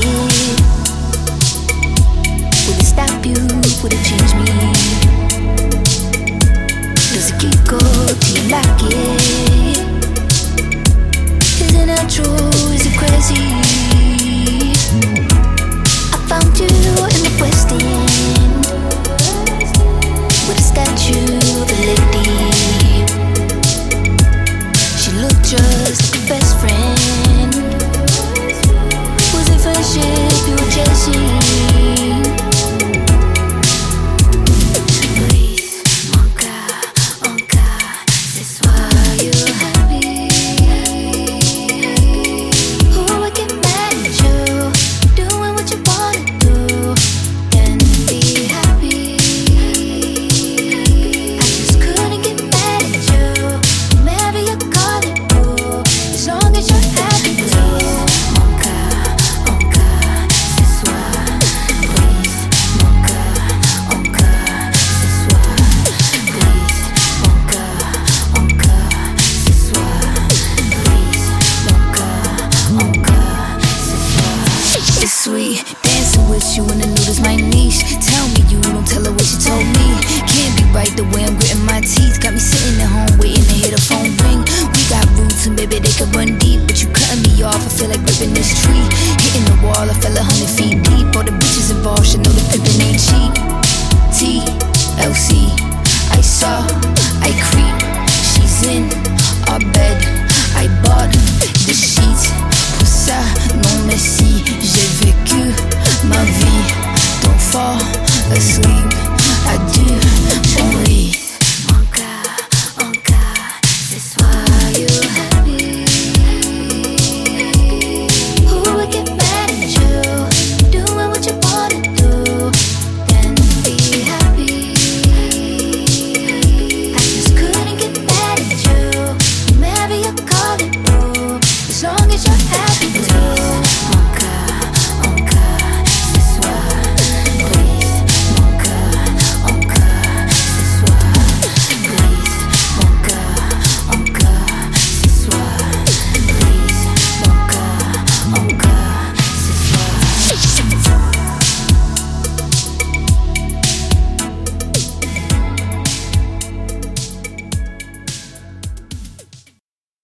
Will it stop you? Will it change me? Does it keep going? Do you like it? Isn't it true? Is it crazy? I found you in the West End with a statue of a lady. She looked just like a best friend. Was it friendship you were chasing? Sweet, dancing with you and I know this my niche. Tell me you don't tell her what she told me. Can't be right the way I'm gritting my teeth. Got me sitting at home waiting to hear the phone ring. We got roots and baby they could run deep, but you cutting me off. I feel like ripping this tree. Hitting